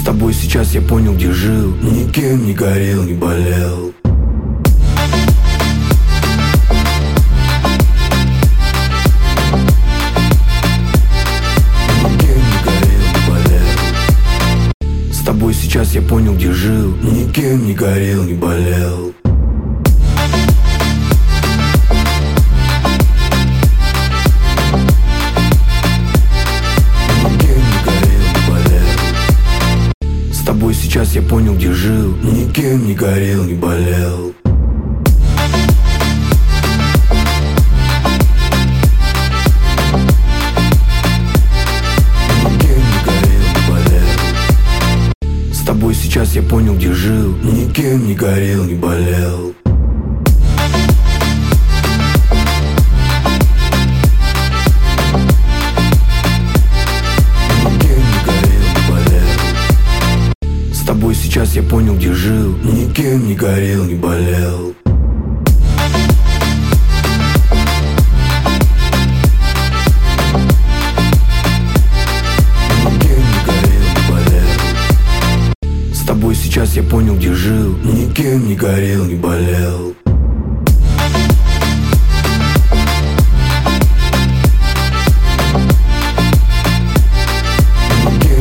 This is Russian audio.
тобой сейчас я понял, где жил. Никем не горел, не болел. Никем не горел, не болел. С тобой сейчас я понял, где жил. Никем не горел, не болел. С тобой сейчас я понял, где жил. Никем не горел, не болел. Никем не горел, не болел. С тобой сейчас я понял, где жил. Никем не горел, не болел. С тобой сейчас я понял, где жил. Никем не горел, не болел. Никем не горел, не болел. С тобой сейчас я понял, где жил. Никем не горел, не болел.